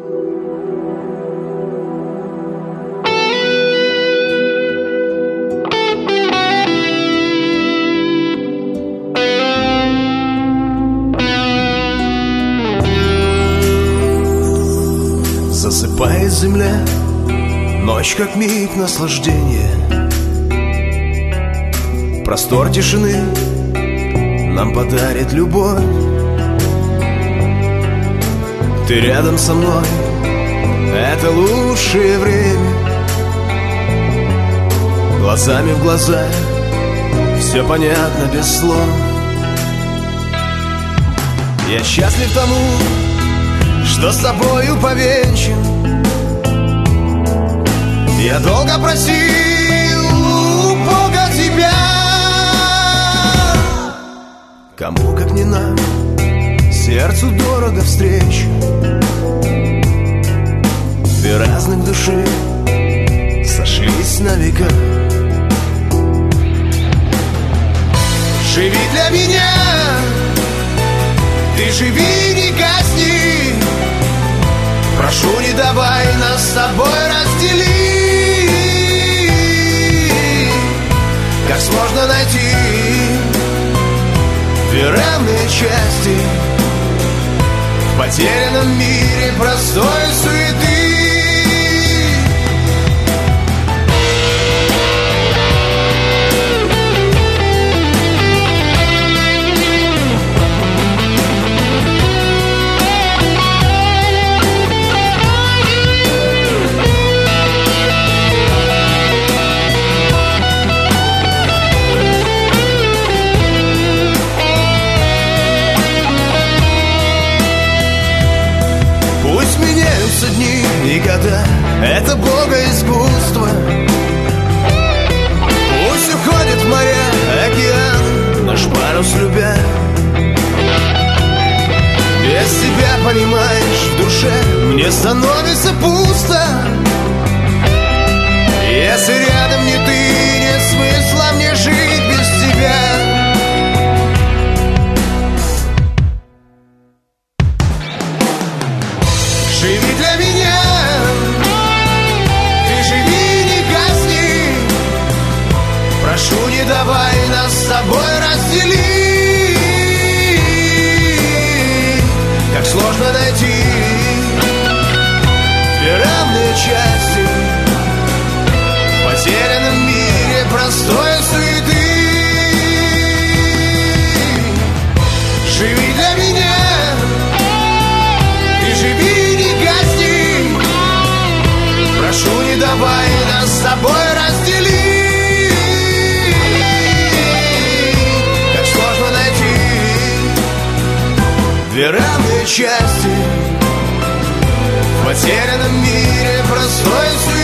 Засыпает земля, ночь как миг наслаждения. Простор тишины нам подарит любовь. Ты рядом со мной, это лучшее время. Глазами в глаза, все понятно без слов. Я счастлив тому, что с тобою повенчан. Я долго просил у Бога тебя. Кому, как не нам, сердцу дорого встреча. Две разных души сошлись на века. Живи для меня, ты живи, не гасни. Прошу, не давай нас с тобой разделить. Как сложно найти две равные части в потерянном мире простой суеты. Дни и года — это Бога искусство. Пусть уходит в моря, океан, наш парус любя. Без тебя, понимаешь, в душе мне становится пусто. Если рядом не ты, нет смысла мне жить без тебя. Живи для меня, ты живи, не гасни. Прошу, не давай нас с тобой разделить. Как сложно найти две равные части в потерянном мире простой суеты. Живи для меня, ты живи, не гасни. Прошу, не давай нас с тобой разделить. Как сложно найти две равные части в потерянном мире простой суеты.